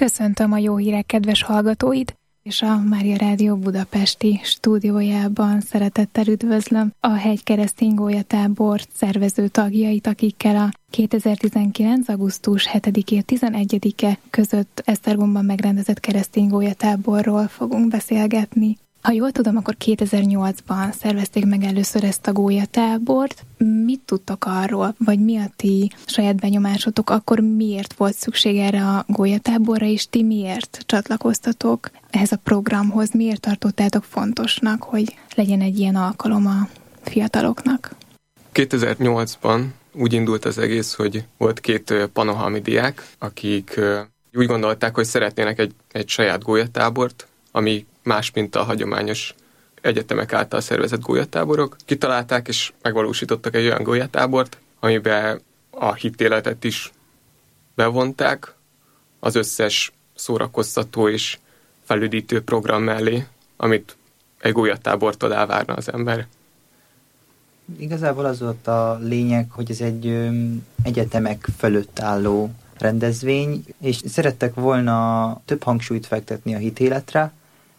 Köszöntöm a Jó Hírek kedves hallgatóit, és a Mária Rádió budapesti stúdiójában szeretettel üdvözlöm a Hegy Keresztény Gólyatábor szervező tagjait, akikkel a 2019. augusztus 7-től 11-e között Esztergomban megrendezett keresztény gólyatáborról fogunk beszélgetni. Ha jól tudom, akkor 2008-ban szervezték meg először ezt a gólyatábort. Mit tudtok arról, vagy mi a ti saját benyomásotok, akkor miért volt szükség erre a gólyatáborra, és ti miért csatlakoztatok ehhez a programhoz? Miért tartottátok fontosnak, hogy legyen egy ilyen alkalom a fiataloknak? 2008-ban úgy indult az egész, hogy volt két panohalmi diák, akik úgy gondolták, hogy szeretnének egy saját gólyatábort, ami más, mint a hagyományos egyetemek által szervezett gólyatáborok. Kitalálták és megvalósítottak egy olyan gólyatábort, amiben a hitéletet is bevonták az összes szórakoztató és felüdítő program mellé, amit egy gólyatábortól elvárna az ember. Igazából az volt a lényeg, hogy ez egy egyetemek fölött álló rendezvény, és szerettek volna több hangsúlyt fektetni a hitéletre,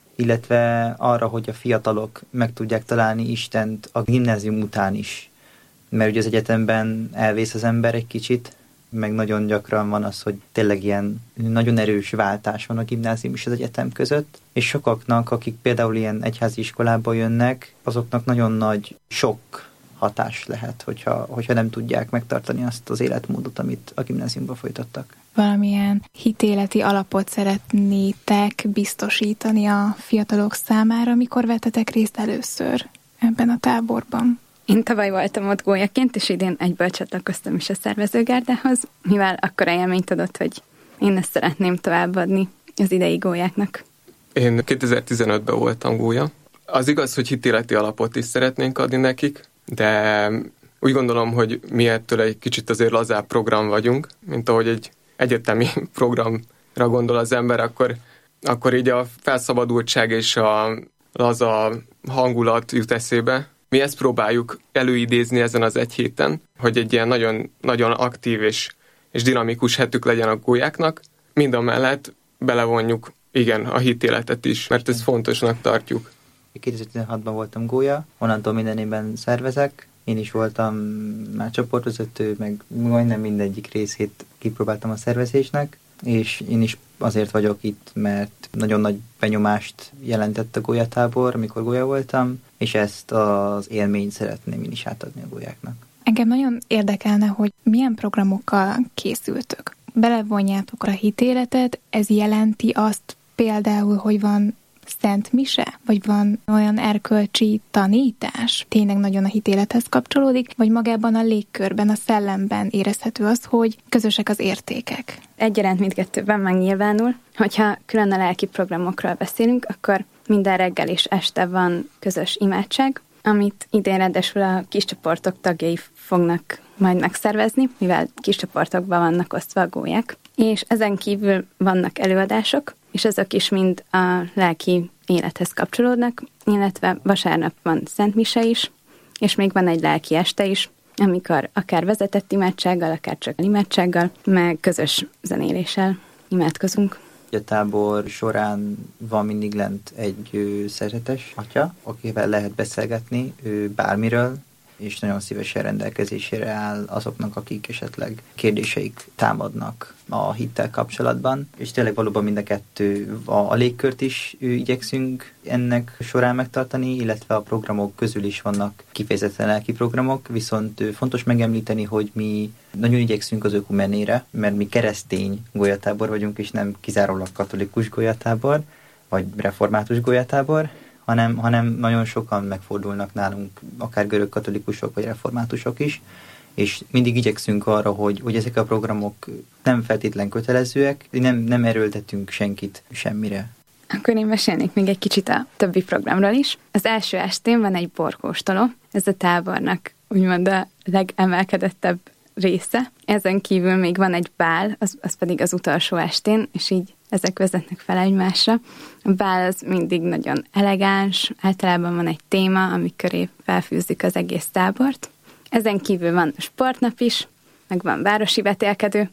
illetve arra, hogy a fiatalok meg tudják találni Istent a gimnázium után is. Mert ugye az egyetemben elvész az ember egy kicsit, meg nagyon gyakran van az, hogy tényleg ilyen nagyon erős váltás van a gimnázium és az egyetem között, és sokaknak, akik például ilyen egyházi iskolába jönnek, azoknak nagyon nagy sok hatás lehet, hogyha nem tudják megtartani azt az életmódot, amit a gimnáziumban folytattak. Valamilyen hitéleti alapot szeretnétek biztosítani a fiatalok számára, mikor vettetek részt először ebben a táborban? Én tavaly voltam ott gólyaként, és idén egyből csatlakoztam is a szervezőgárdához, mivel akkora élményt adott, hogy én ezt szeretném továbbadni az idei gólyáknak. Én 2015-ben voltam gólya. Az igaz, hogy hitéleti alapot is szeretnénk adni nekik, de úgy gondolom, hogy mi ettől egy kicsit azért lazább program vagyunk, mint ahogy egy egyetemi programra gondol az ember, akkor így a felszabadultság és a laza hangulat jut eszébe. Mi ezt próbáljuk előidézni ezen az egy héten, hogy egy ilyen nagyon, nagyon aktív és dinamikus hetük legyen a gólyáknak. Mindamellett belevonjuk, igen, a hitéletet is, mert ezt fontosnak tartjuk. 2016-ban voltam gólya, onnantól minden évben szervezek. Én is voltam már csoportvezető, meg majdnem mindegyik részét kipróbáltam a szervezésnek, és én is azért vagyok itt, mert nagyon nagy benyomást jelentett a gólyatábor, amikor gólya voltam, és ezt az élményt szeretném én is átadni a gólyáknak. Engem nagyon érdekelne, hogy milyen programokkal készültök. Belevonjátok a hitéletet, ez jelenti azt például, hogy van Szent Mise? Vagy van olyan erkölcsi tanítás? Tényleg nagyon a hitélethez kapcsolódik? Vagy magában a légkörben, a szellemben érezhető az, hogy közösek az értékek? Egyaránt mindkettőben megnyilvánul. Hogyha külön a lelki programokról beszélünk, akkor minden reggel és este van közös imádság, amit idén ráadásul a kiscsoportok tagjai fognak majd megszervezni, mivel kiscsoportokban vannak osztva a gólyák. És ezen kívül vannak előadások, és ezek is mind a lelki élethez kapcsolódnak, illetve vasárnap van Szent Mise is, és még van egy lelki este is, amikor akár vezetett imádsággal, akár csak imádsággal, meg közös zenéléssel imádkozunk. A tábor során van mindig lent egy szeretes atya, akivel lehet beszélgetni bármiről, és nagyon szívesen rendelkezésére áll azoknak, akik esetleg kérdéseik támadnak a hittel kapcsolatban. És tényleg valóban mind a kettő, a légkört is igyekszünk ennek során megtartani, illetve a programok közül is vannak kifejezetten lelki programok, viszont fontos megemlíteni, hogy mi nagyon igyekszünk az ökumenére, mert mi keresztény gólyatábor vagyunk, és nem kizárólag katolikus gólyatábor, vagy református gólyatábor, hanem nagyon sokan megfordulnak nálunk, akár görög katolikusok, vagy reformátusok is, és mindig igyekszünk arra, hogy ezek a programok nem feltétlen kötelezőek, nem erőltetünk senkit semmire. Akkor én mesélnék még egy kicsit a többi programról is. Az első estén van egy borkóstoló, ez a tábornak úgymond a legemelkedettebb része. Ezen kívül még van egy bál, az pedig az utolsó estén, és így ezek vezetnek fel egymásra. A bál az mindig nagyon elegáns, általában van egy téma, ami köré felfűzik az egész tábort. Ezen kívül van sportnap is, meg van városi vetélkedő.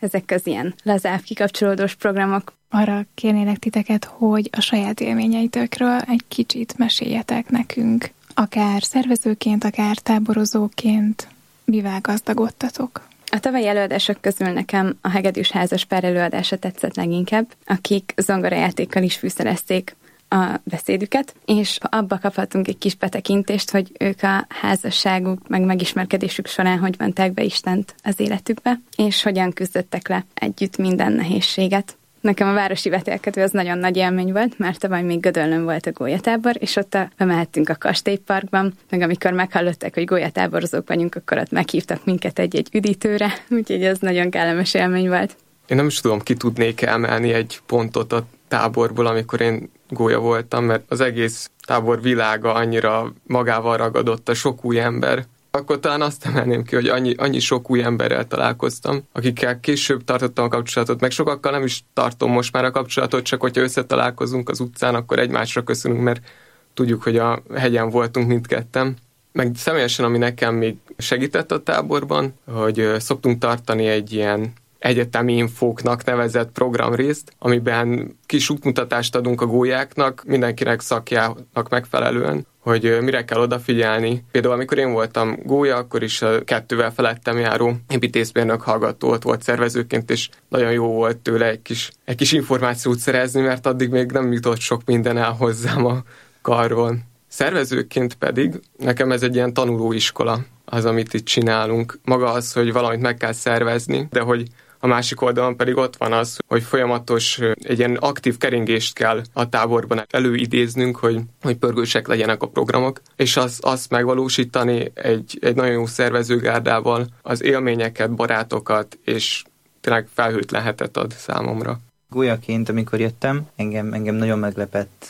ezek az ilyen lazább, kikapcsolódós programok. Arra kérnélek titeket, hogy a saját élményeitökről egy kicsit meséljetek nekünk, akár szervezőként, akár táborozóként, mivel gazdagodtatok. A tavalyi előadások közül nekem a hegedűs házaspár előadása tetszett leginkább, akik zongorajátékkal is fűszerezték a beszédüket, és abba kaphatunk egy kis betekintést, hogy ők a házasságuk, meg megismerkedésük során hogy vonták be Istent az életükbe, és hogyan küzdöttek le együtt minden nehézséget. Nekem a városi vetélkedő az nagyon nagy élmény volt, mert tavaly még Gödöllőn volt a gólyatábor, és ott bemehettünk a kastélyparkban, meg amikor meghallották, hogy gólyatáborozók vagyunk, akkor ott meghívtak minket egy üdítőre, úgyhogy ez nagyon kellemes élmény volt. Én nem is tudom, ki tudnék emelni egy pontot a táborból, amikor én gólya voltam, mert az egész tábor világa annyira magával ragadott, a sok új ember. Akkor talán azt emelném ki, hogy annyi sok új emberrel találkoztam, akikkel később tartottam a kapcsolatot, meg sokakkal nem is tartom most már a kapcsolatot, csak hogyha összetalálkozunk az utcán, akkor egymásra köszönünk, mert tudjuk, hogy a hegyen voltunk mindketten. Meg személyesen, ami nekem még segített a táborban, hogy szoktunk tartani egy ilyen egyetemi infóknak nevezett programrészt, amiben kis útmutatást adunk a gólyáknak, mindenkinek szakjának megfelelően, hogy mire kell odafigyelni. Például amikor én voltam gólya, akkor is a 2 felettem járó építészmérnök hallgató ott volt szervezőként, és nagyon jó volt tőle egy kis információt szerezni, mert addig még nem jutott sok minden el hozzám a karról. Szervezőként pedig nekem ez egy ilyen tanulóiskola az, amit itt csinálunk. Maga az, hogy valamit meg kell szervezni, de hogy a másik oldalon pedig ott van az, hogy folyamatos egy ilyen aktív keringést kell a táborban előidéznünk, hogy pörgősek legyenek a programok, és azt megvalósítani egy nagyon jó szervezőgárdával az élményeket, barátokat, és tényleg felhőtlenhetet ad számomra. Gólyaként, amikor jöttem, engem nagyon meglepett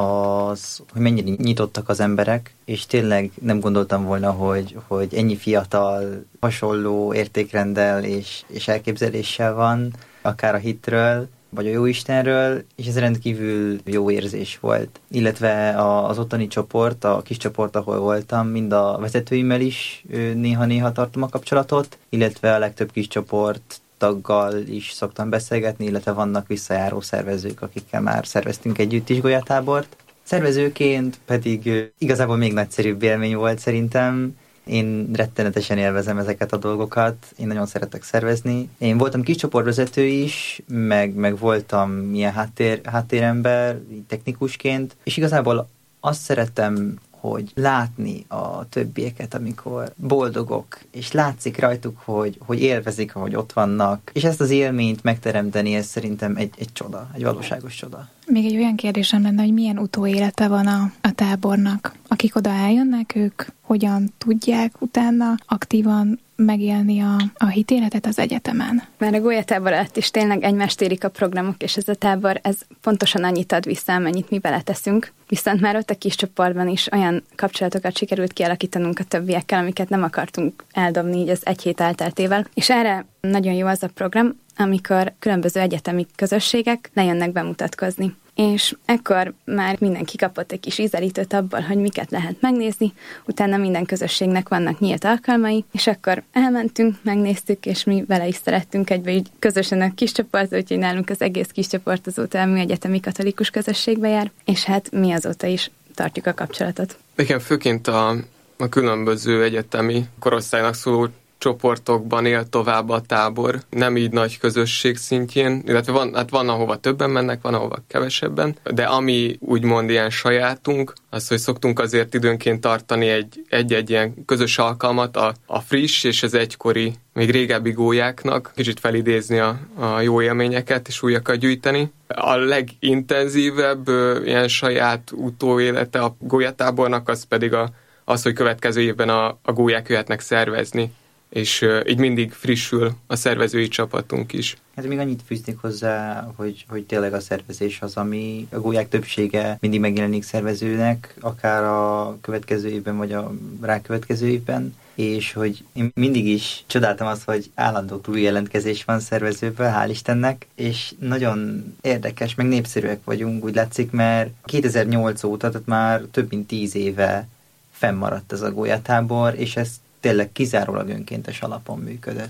az, hogy mennyire nyitottak az emberek, és tényleg nem gondoltam volna, hogy ennyi fiatal, hasonló értékrenddel és elképzeléssel van, akár a hitről, vagy a Jóistenről, és ez rendkívül jó érzés volt. Illetve az ottani csoport, a kis csoport, ahol voltam, mind a vezetőimmel is néha-néha tartom a kapcsolatot, illetve a legtöbb kis csoport taggal is szoktam beszélgetni, illetve vannak visszajáró szervezők, akikkel már szerveztünk együtt is golyatábort. Szervezőként pedig igazából még nagyszerűbb élmény volt szerintem. Én rettenetesen élvezem ezeket a dolgokat, én nagyon szeretek szervezni. Én voltam kis csoportvezető is, meg voltam ilyen háttérember, technikusként, és igazából azt szerettem, hogy látni a többieket, amikor boldogok, és látszik rajtuk, hogy élvezik, ahogy ott vannak. És ezt az élményt megteremteni, ez szerintem egy csoda, egy valóságos csoda. Még egy olyan kérdésem lenne, hogy milyen utóélete van a tábornak. Akik oda eljönnek, ők hogyan tudják utána aktívan megélni a hitéletet az egyetemen? Már a gólyatábor alatt is tényleg egymást érik a programok, és ez a tábor, ez pontosan annyit ad vissza, amennyit mi beleteszünk. Viszont már ott a kis csoportban is olyan kapcsolatokat sikerült kialakítanunk a többiekkel, amiket nem akartunk eldobni így az egy hét elteltével. És erre nagyon jó az a program, amikor különböző egyetemi közösségek lejönnek bemutatkozni. És ekkor már mindenki kapott egy kis ízelítőt abból, hogy miket lehet megnézni, utána minden közösségnek vannak nyílt alkalmai, és akkor elmentünk, megnéztük, és mi vele is szerettünk egybe így közösen a kis csoport, úgyhogy nálunk az egész kis csoport azóta a műegyetemi katolikus közösségbe jár, és hát mi azóta is tartjuk a kapcsolatot. Igen, főként a különböző egyetemi korosztálynak szóló csoportokban él tovább a tábor, nem így nagy közösség szintjén, illetve van ahova többen mennek, van ahova kevesebben, de ami úgymond ilyen sajátunk, az, hogy szoktunk azért időnként tartani egy ilyen közös alkalmat a friss és az egykori, még régebbi gólyáknak, kicsit felidézni a jó élményeket és újakat gyűjteni. A legintenzívebb ilyen saját utóélete a gólyatábornak az pedig az, hogy következő évben a gólyák jöhetnek szervezni, és így mindig frissül a szervezői csapatunk is. Hát még annyit fűznék hozzá, hogy tényleg a szervezés az, ami a gólyák többsége mindig megjelenik szervezőnek, akár a következő évben, vagy a rákövetkező évben, és hogy én mindig is csodáltam azt, hogy állandó túljelentkezés van szervezőből, hál' Istennek, és nagyon érdekes, meg népszerűek vagyunk, úgy látszik, mert 2008 óta, tehát már több mint 10 éve fennmaradt ez a gólyatábor, és ez tényleg kizárólag önkéntes alapon működött.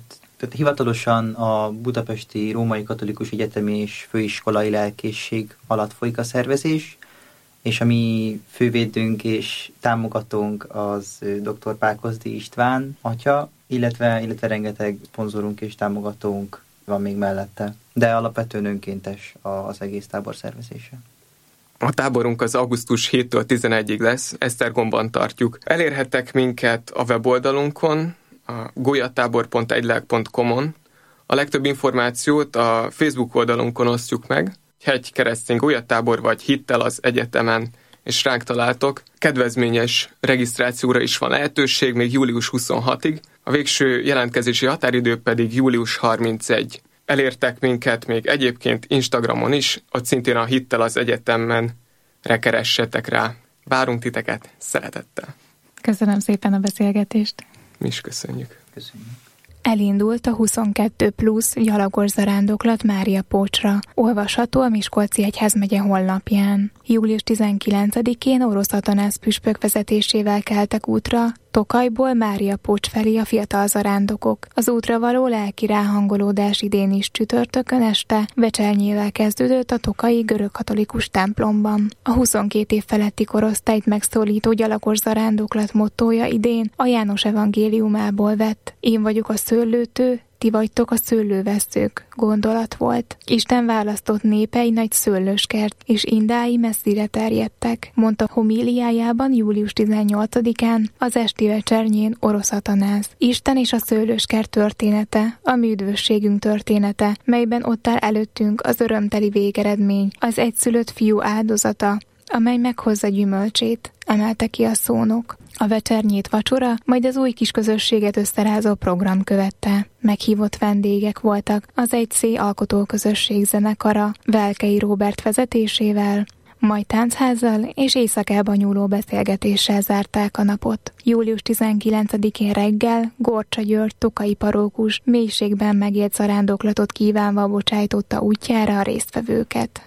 Tehát hivatalosan a Budapesti Római Katolikus Egyetemi és Főiskolai Lelkészség alatt folyik a szervezés, és a mi fővédőnk és támogatónk az dr. Pákozdi István atya, illetve rengeteg szponzorunk és támogatónk van még mellette. De alapvetően önkéntes az egész tábor szervezése. A táborunk az augusztus 7-től 11-ig lesz, Esztergomban tartjuk. Elérhettek minket a weboldalunkon, a golyatábor.egylelk.com-on. A legtöbb információt a Facebook oldalunkon osztjuk meg, Hegy Keresztény Golyatábor vagy Hittel az Egyetemen, és ránk találtok. Kedvezményes regisztrációra is van lehetőség, még július 26-ig, a végső jelentkezési határidő pedig július 31. Elértek minket még egyébként Instagramon is, ott szintén a Hittel az Egyetemen keressetek rá. Várunk titeket szeretettel. Köszönöm szépen a beszélgetést. Mi is köszönjük. Köszönjük. Elindult a 22 plusz gyalogos zarándoklat Mária Pócsra, olvasható a Miskolci Egyházmegye honlapján. Július 19-én Orosz Atanász püspök vezetésével keltek útra Tokajból Mária Pócs felé a fiatal zarándokok. Az útra való lelki ráhangolódás idén is csütörtökön este becsernyével kezdődött a tokaji görögkatolikus templomban. A 22 év feletti korosztályt megszólító gyalogos zarándoklat mottója idén a János evangéliumából vett. Én vagyok a szőlőtő, ti vagytok a szőlőveszők gondolat volt. Isten választott népei nagy szőlőskert, és indái messzire terjedtek, mondta homíliájában július 18-án az esti vecsernyén Orosz Atanász. Isten és a szőlőskert története, a mi üdvösségünk története, melyben ott áll előttünk az örömteli végeredmény, az egyszülött fiú áldozata, amely meghozza gyümölcsét, emelte ki a szónok. A vecsernyét vacsora, majd az új kis közösséget összerázó program követte. Meghívott vendégek voltak az 1C alkotóközösség zenekara Velkei Róbert vezetésével, majd táncházzal és éjszakába nyúló beszélgetéssel zárták a napot. Július 19-én reggel Gorcsa György tokai parókus mélységben megélt zarándoklatot kívánva bocsájtotta útjára a résztvevőket.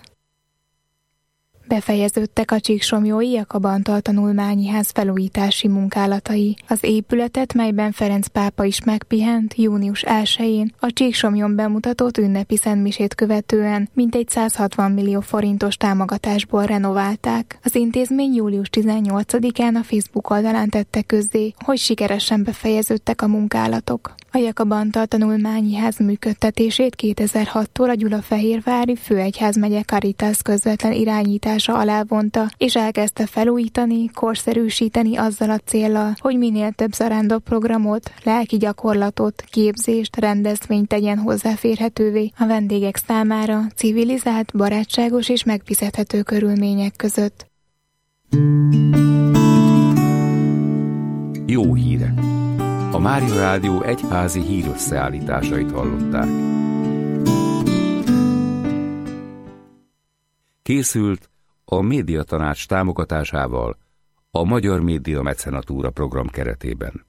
Befejeződtek a Csíksomlyói Jakab Antal Tanulmányi Ház felújítási munkálatai. Az épületet, melyben Ferenc pápa is megpihent, június 1-én a Csíksomlyon bemutatott ünnepi szentmisét követően mintegy 160 millió forintos támogatásból renoválták. Az intézmény július 18-án a Facebook oldalán tette közzé, hogy sikeresen befejeződtek a munkálatok. A Jakab Antal Tanulmányi Ház működtetését 2006-tól a Gyulafehérvári Főegyházmegye Caritas közvetlen irányítása alá vonta, és elkezdte felújítani, korszerűsíteni azzal a céllal, hogy minél több zarándokprogramot, lelki gyakorlatot, képzést, rendezvényt tegyen hozzáférhetővé a vendégek számára civilizált, barátságos és megfizethető körülmények között. Jó hírek! A Mária Rádió egyházi hírösszeállításait hallották. Készült a Médiatanács támogatásával a Magyar Média Mecenatúra program keretében.